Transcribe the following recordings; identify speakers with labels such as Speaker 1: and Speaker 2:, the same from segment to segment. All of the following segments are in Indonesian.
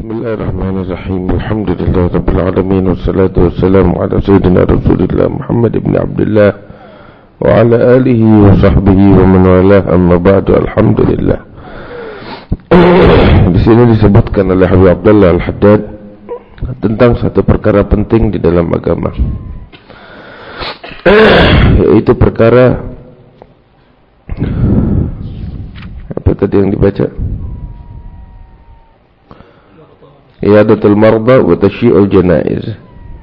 Speaker 1: Bismillahirrahmanirrahim. Alhamdulillah rabbil alamin, wassalatu wassalamu ala sayyidina Rasulillah Muhammad ibn Abdullah wa ala alihi wa sahbihi wa man walah, amma ba'du. Alhamdulillah. Di sini disebutkan oleh Habib Abdullah Al-Haddad tentang satu perkara penting di dalam agama, yaitu perkara apa tadi yang dibaca? Iyadatul marda wa tasyi'ul janaiz.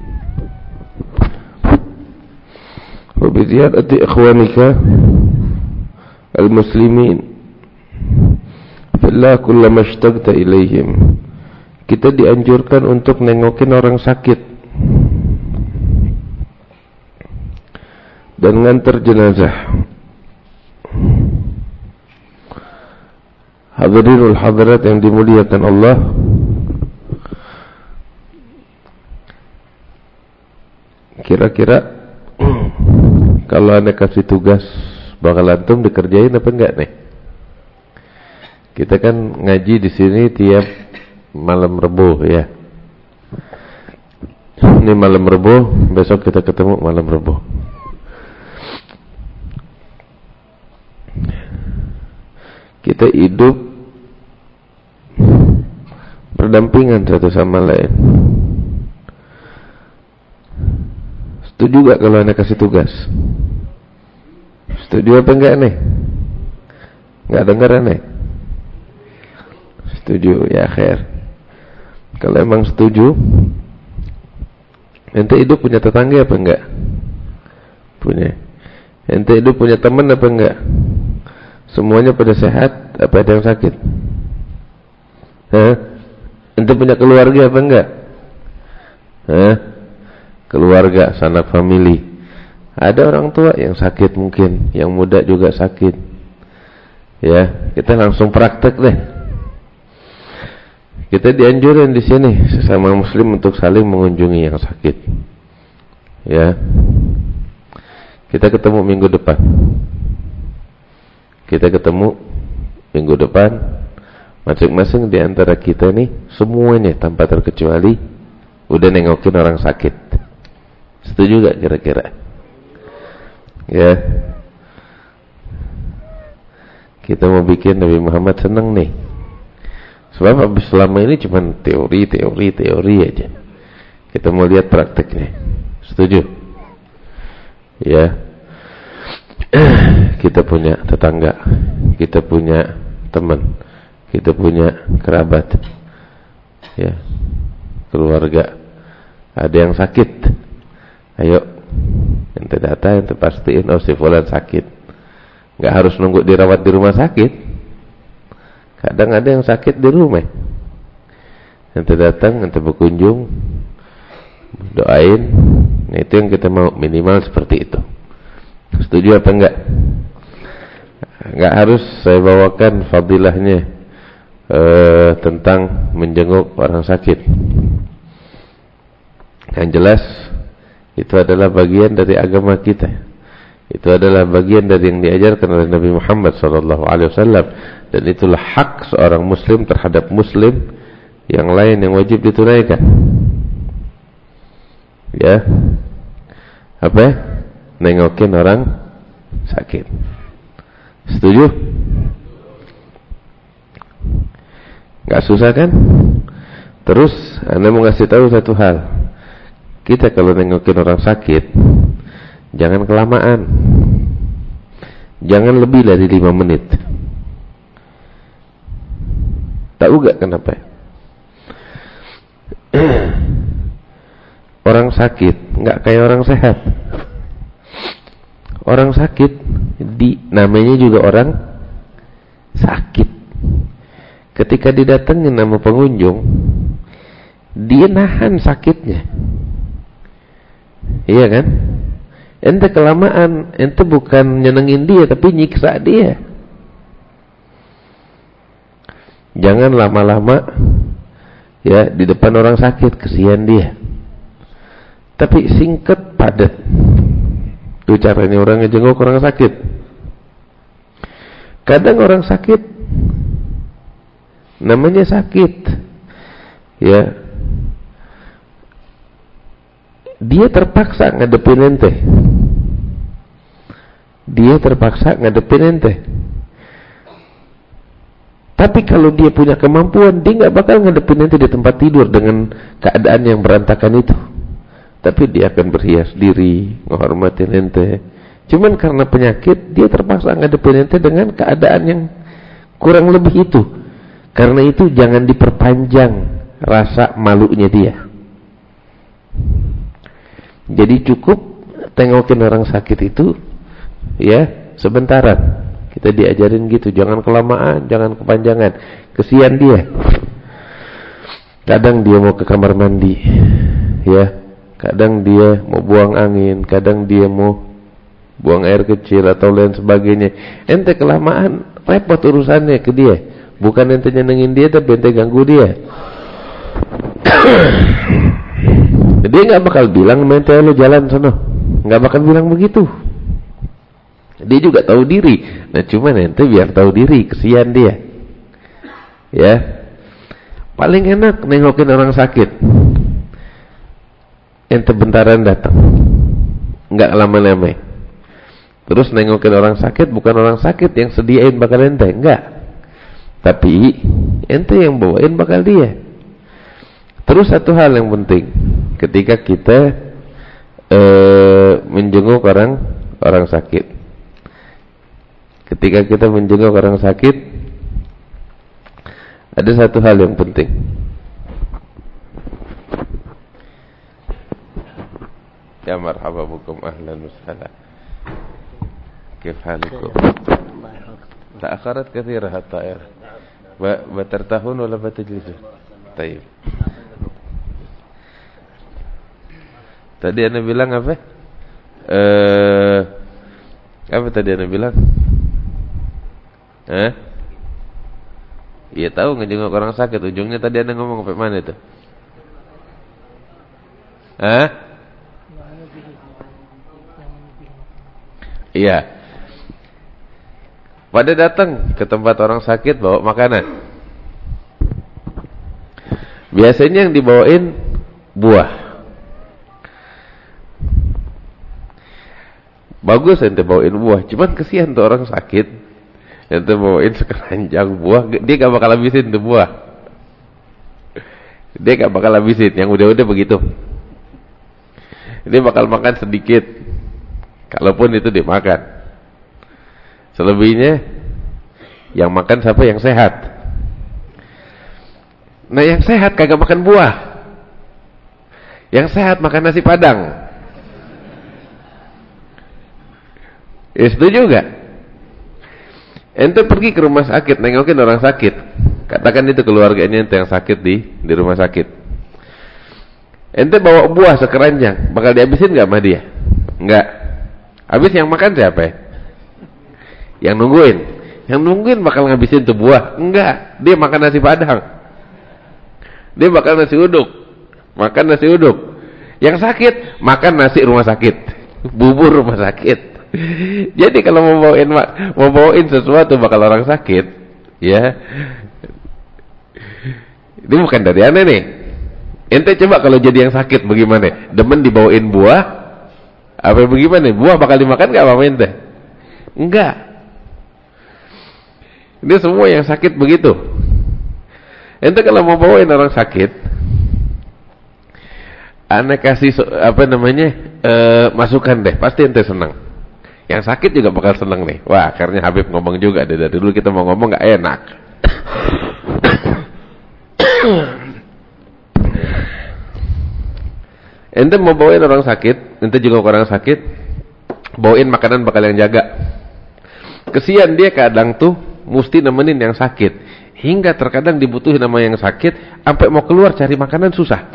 Speaker 1: Wa bi ziyarati ikhwanika al-muslimin fillah kullama ishtaqta ilaihim. Kita dianjurkan untuk nengokin orang sakit dan ngantar jenazah. Hadirinul hadirat yang dimuliakan Allah, kira-kira kalau anda kasih tugas bakal antum dikerjain apa enggak nih? Kita kan ngaji di sini tiap malam Rebo ya. Ini malam Rebo, besok kita ketemu malam Rebo. Kita hidup berdampingan satu sama lain. Setuju gak kalau anda kasih tugas? Setuju apa enggak nih? Enggak dengar nih? Setuju, ya khair. Kalau emang setuju, ente hidup punya tetangga apa enggak? Punya. Ente hidup punya teman apa enggak? Semuanya pada sehat, apa ada yang sakit? Hah? Ente punya keluarga apa enggak? Hah? Keluarga, sanak famili. Ada orang tua yang sakit mungkin, yang muda juga sakit. Ya, kita langsung praktek deh. Kita dianjurin di sini sesama muslim untuk saling mengunjungi yang sakit. Ya. Kita ketemu minggu depan. Kita ketemu minggu depan. Masing-masing di antara kita nih, semuanya tanpa terkecuali udah nengokin orang sakit. Setuju gak kira-kira? Ya. Kita mau bikin Nabi Muhammad senang nih. Sebab habis selama ini cuma teori aja. Kita mau lihat prakteknya. Setuju? Ya. Kita punya tetangga, kita punya teman, kita punya kerabat. Ya. Keluarga. Ada yang sakit. Ayo, ente data, ente pastiin, oh si fulan sakit. Gak harus nunggu dirawat di rumah sakit. Kadang ada yang sakit di rumah. Ente datang, ente berkunjung, doain. Nah, itu yang kita mau, minimal seperti itu. Setuju apa enggak? Gak harus saya bawakan fadilahnya tentang menjenguk orang sakit. Yang jelas itu adalah bagian dari agama kita. Itu adalah bagian dari yang diajarkan oleh Nabi Muhammad SAW, dan itulah hak seorang muslim terhadap muslim yang lain yang wajib ditunaikan. Ya. Apa? Nengokin orang sakit. Setuju? Gak susah kan? Terus anda mau ngasih tahu satu hal. Kita kalau nengokin orang sakit, jangan kelamaan. Jangan lebih dari 5 menit. Tahu gak kenapa? Orang sakit gak kayak orang sehat. Orang sakit namanya juga orang sakit. Ketika didatengin sama pengunjung, dia nahan sakitnya. Iya kan? Ente kelamaan, ente bukan nyenengin dia tapi nyiksa dia. Jangan lama-lama ya di depan orang sakit, kesian dia. Tapi singkat padat. Itu caranya orang ngejenguk orang sakit. Kadang orang sakit namanya sakit, ya, dia terpaksa ngadepin ente. Dia terpaksa ngadepin ente. Tapi kalau dia punya kemampuan, dia nggak bakal ngadepin ente di tempat tidur dengan keadaan yang berantakan itu. Tapi dia akan berhias diri, menghormatin ente. Cuman karena penyakit, dia terpaksa ngadepin ente dengan keadaan yang kurang lebih itu. Karena itu jangan diperpanjang rasa malunya dia. Jadi cukup tengokin orang sakit itu, ya, sebentaran. Kita diajarin gitu, jangan kelamaan, jangan kepanjangan. Kesian dia. Kadang dia mau ke kamar mandi, ya. Kadang dia mau buang angin, kadang dia mau buang air kecil atau lain sebagainya. Ente kelamaan, repot urusannya ke dia. Bukan ente nyenengin dia, tapi ente ganggu dia. Dia nggak bakal bilang, ente lu jalan sono. Nggak bakal bilang begitu. Dia juga tahu diri. Nah cuman ente biar tahu diri, kesian dia. Ya. Paling enak nengokin orang sakit. Ente bentaran datang. Enggak lama-lama. Terus nengokin orang sakit, bukan orang sakit yang sediain bakal ente, enggak. Tapi ente yang bawain bakal dia. Terus satu hal yang penting, ketika kita menjenguk orang sakit. Ketika kita menjenguk orang sakit, ada satu hal yang penting. Ya marhaba bikum ahlan wa sahlan. Kif halikum? Ta'akharat kathira at-ta'ir. Batartahun wala batajlisun? Tayyib. Tadi Anda bilang apa? Apa tadi Anda bilang? Iya tahu ngejenguk orang sakit. Ujungnya tadi Anda ngomong sampai mana itu? Iya. Pada datang ke tempat orang sakit bawa makanan. Biasanya yang dibawain buah. Bagus ente bawain buah. Cuman kesian tuh orang sakit. Ente bawain sekeranjang buah, dia gak bakal habisin tuh buah. Dia gak bakal habisin. Yang udah-udah begitu. Dia bakal makan sedikit. Kalaupun itu dia makan. Selebihnya yang makan siapa? Yang sehat. Nah yang sehat kagak makan buah. Yang sehat makan nasi padang. Ya setuju gak? Ente pergi ke rumah sakit, nengokin orang sakit. Katakan itu keluarganya ente yang sakit di rumah sakit. Ente bawa buah sekeranjang, bakal dihabisin gak sama dia? Enggak. Habis yang makan siapa ya? Yang nungguin. Yang nungguin bakal ngabisin tuh buah? Enggak. Dia makan nasi padang. Dia makan nasi uduk. Makan nasi uduk. Yang sakit makan nasi rumah sakit, bubur rumah sakit. Jadi kalau mau bawain sesuatu bakal orang sakit, ya. Ini bukan dari aneh nih. Ente coba kalau jadi yang sakit bagaimana? Demen dibawain buah? Apa bagaimana? Buah bakal dimakan enggak sama ente? Enggak. Ini semua yang sakit begitu. Ente kalau mau bawain orang sakit, ane kasih masukan deh, pasti ente senang. Yang sakit juga bakal senang nih. Wah, akhirnya Habib ngomong juga dari dulu kita mau ngomong gak enak. Ente mau bawain orang sakit, ente juga orang sakit, bawain makanan bakal yang jaga. Kesian dia kadang tuh mesti nemenin yang sakit. Hingga terkadang dibutuhin sama yang sakit, sampai mau keluar cari makanan susah.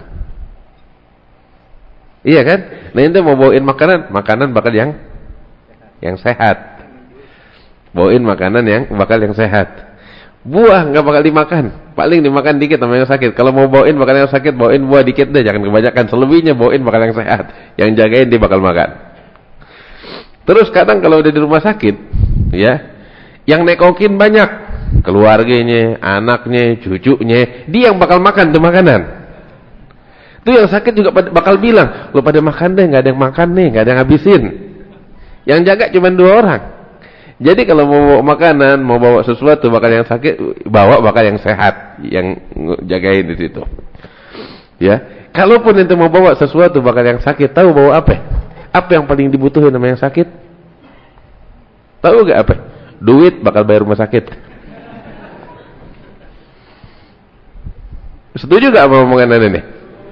Speaker 1: Iya kan? Nah ente mau bawain makanan bakal yang sehat. Bawain makanan yang bakal yang sehat. Buah nggak bakal dimakan, paling dimakan dikit sama yang sakit. Kalau mau bawain bakal yang sakit, bawain buah dikit deh, jangan kebanyakan. Selebihnya bawain bakal yang sehat. Yang jagain dia bakal makan. Terus kadang kalau udah di rumah sakit, ya, yang nekokin banyak. keluarganya, anaknya, cucunya, dia yang bakal makan tuh makanan. Itu yang sakit juga bakal bilang, lo pada makan deh, nggak ada yang makan nih, nggak ada yang habisin. Yang jaga cuma 2 orang. Jadi kalau mau bawa makanan, mau bawa sesuatu, bakal yang sakit bawa, bakal yang sehat yang jagain di situ. Ya, kalaupun ente mau bawa sesuatu bakal yang sakit, tahu bawa apa? Apa yang paling dibutuhin sama yang sakit? Tahu gak apa? Duit bakal bayar rumah sakit. Setuju gak sama omongan ini?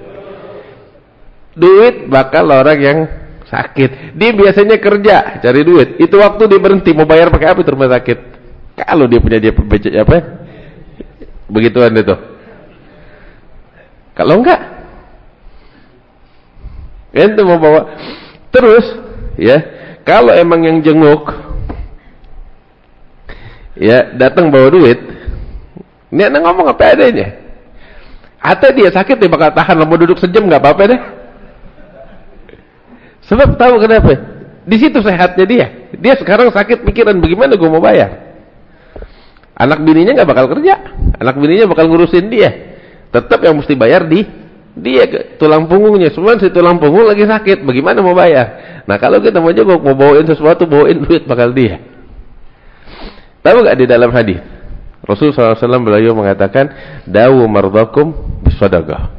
Speaker 1: Duit bakal orang yang sakit. Dia biasanya kerja cari duit. Itu waktu dia berhenti mau bayar pakai apa itu rumah sakit? Kalau dia punya apa? Begituan itu. Kalau enggak, ente mau bawa terus, ya. Kalau emang yang jenguk, ya datang bawa duit, ini anak ngomong apa adanya. Atau dia sakit dia bakal tahan, mau duduk sejam nggak apa-apa deh. Sebab tahu kenapa? Di situ sehatnya dia. Dia sekarang sakit pikiran bagaimana gue mau bayar. Anak bininya nggak bakal kerja, anak bininya bakal ngurusin dia. Tetap yang mesti bayar dia tulang punggungnya. Semua si tulang punggung lagi sakit, bagaimana mau bayar? Nah kalau kita mau jenguk, mau bawain sesuatu, bawain duit bakal dia. Tahu gak di dalam hadis Rasulullah SAW beliau mengatakan, dawu mardakum bisadaqah.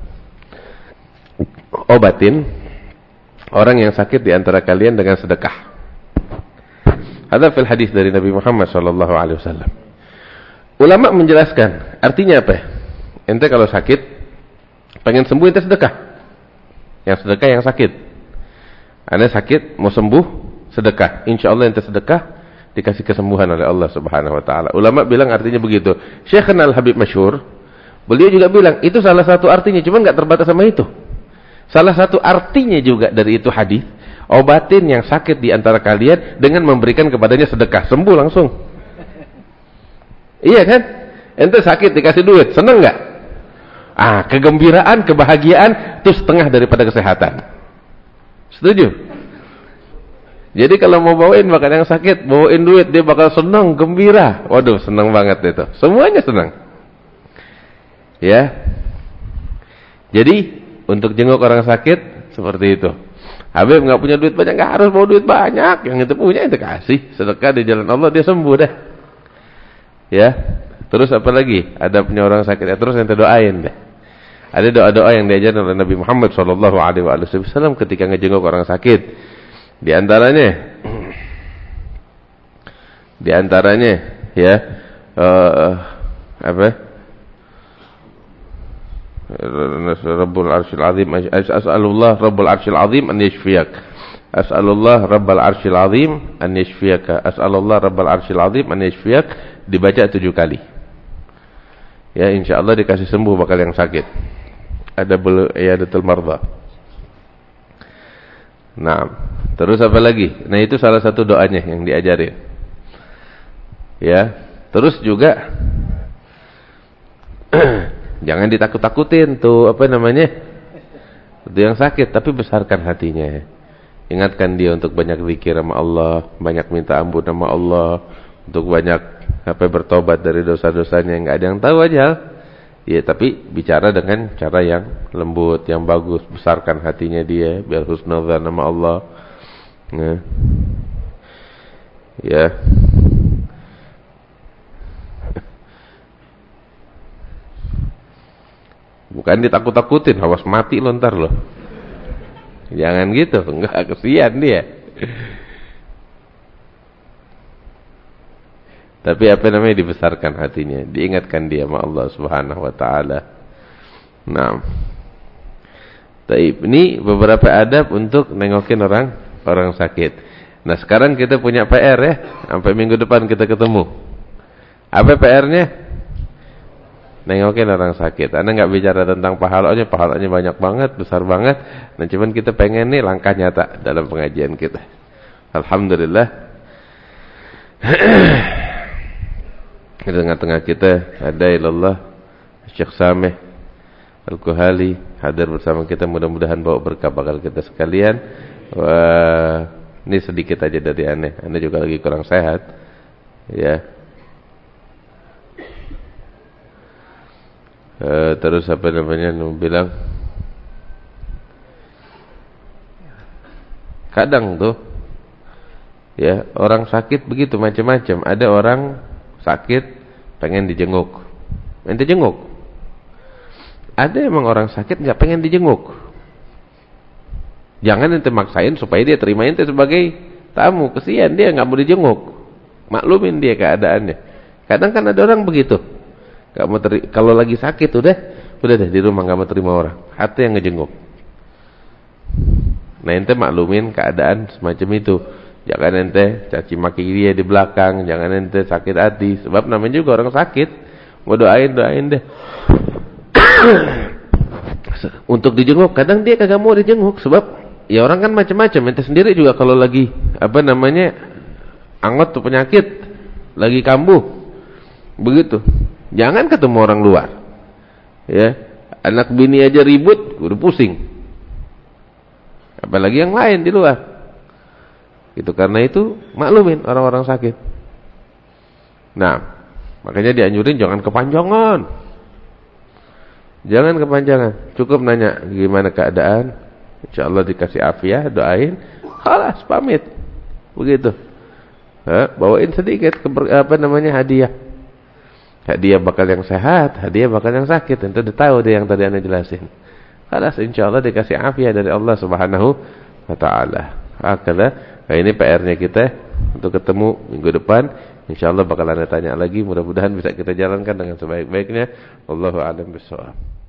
Speaker 1: Obatin orang yang sakit di antara kalian dengan sedekah. Hadza fil hadis dari Nabi Muhammad SAW. Ulama menjelaskan artinya apa? Ente kalau sakit pengen sembuh, ente sedekah. Yang sedekah yang sakit. Anda sakit mau sembuh, sedekah. Insyaallah ente sedekah dikasih kesembuhan oleh Allah Subhanahu wa taala. Ulama bilang artinya begitu. Syekhna Al-Habib Masyhur, beliau juga bilang itu salah satu artinya, cuma enggak terbatas sama itu. Salah satu artinya juga dari itu hadis, obatin yang sakit di antara kalian dengan memberikan kepadanya sedekah, sembuh langsung. Iya kan? Ente sakit dikasih duit, seneng enggak? Kegembiraan, kebahagiaan itu setengah daripada kesehatan. Setuju? Jadi kalau mau bawain makan yang sakit, bawain duit, dia bakal senang, gembira. Waduh, senang banget itu. Semuanya senang. Ya. Jadi untuk jenguk orang sakit seperti itu. Habib nggak punya duit banyak, nggak harus bawa duit banyak. Yang itu punya itu kasih, sedekah di jalan Allah, dia sembuh dah. Ya. Terus apa lagi? Ada punya orang sakit, ya terus ente doain deh. Ada doa-doa yang diajarkan oleh Nabi Muhammad SAW ketika ngejenguk orang sakit. Di antaranya ya Rabbul Arsyil Azim, as'alullah Rabbul Arsyil Azim an yashfiyak. As'alullah Rabbul Arsyil Azim an yashfiyaka. As'alullah Rabbul Arsyil Azim an yashfiyak, dibaca 7 kali. Ya, insyaallah dikasih sembuh bakal yang sakit. Ada iyadatul mardha. Nah, terus apa lagi? Nah, itu salah satu doanya yang diajarin. Ya, terus juga jangan ditakut-takutin tuh apa namanya? Itu yang sakit, tapi besarkan hatinya. Ingatkan dia untuk banyak zikir sama Allah, banyak minta ampun sama Allah, untuk banyak bertobat dari dosa-dosanya. Enggak ada yang tahu aja. Ya, tapi bicara dengan cara yang lembut, yang bagus, besarkan hatinya dia biar husnuzan sama Allah. Nah. Ya. Bukan ditakut-takutin, awas mati lo ntar lo. Jangan gitu, enggak, kesian dia. Tapi apa namanya, dibesarkan hatinya, diingatkan dia sama Allah Subhanahu wa taala. Nah. Taib, ini beberapa adab untuk nengokin orang sakit. Nah, sekarang kita punya PR ya, sampai minggu depan kita ketemu. Apa PR-nya? Nengokin orang sakit. Anda enggak bicara tentang pahalanya banyak banget, besar banget. Nah, cuman kita pengen nih langkah nyata dalam pengajian kita. Alhamdulillah. Di tengah-tengah kita ada ilallah Syekh Sameh Al-Kuhali hadir bersama kita, mudah-mudahan bawa berkah bakal kita sekalian. Wah, ini sedikit aja dari aneh juga lagi kurang sehat. Ya. Terus apa namanya, bilang kadang tuh ya orang sakit begitu macam-macam. Ada orang sakit pengen dijenguk, ente jenguk. Ada emang orang sakit nggak pengen dijenguk. Jangan ente maksain supaya dia terima ente sebagai tamu. Kesian dia nggak mau dijenguk. Maklumin dia keadaannya. Kadang kan ada orang begitu. Nggak mau kalau lagi sakit udah deh di rumah nggak mau terima orang. Hati yang ngejenguk. Nah ente maklumin keadaan semacam itu. Jangan ente caci maki dia di belakang. Jangan ente sakit hati. Sebab namanya juga orang sakit. Mau doain deh. Untuk dijenguk. Kadang dia kagak mau dijenguk. Sebab ya orang kan macam-macam. Ente sendiri juga kalau lagi apa namanya angot tuh penyakit, lagi kambuh, begitu. Jangan ketemu orang luar. Ya, anak bini aja ribut, udah pusing. Apalagi yang lain di luar. Itu karena itu maklumin orang-orang sakit. Nah, makanya dianjurin jangan kepanjangan. Jangan kepanjangan. Cukup nanya gimana keadaan. Insyaallah dikasih afiah, doain, khalas pamit. Begitu. Bawain sedikit hadiah. Hadiah bakal yang sehat, hadiah bakal yang sakit. Ente udah tahu dia yang tadi anda jelasin. Khalas insyaallah dikasih afiah dari Allah Subhanahu wa taala. Nah ini PR-nya kita untuk ketemu minggu depan. Insyaallah bakal anda tanya lagi, mudah-mudahan bisa kita jalankan dengan sebaik-baiknya. Wallahu a'lam bishawab.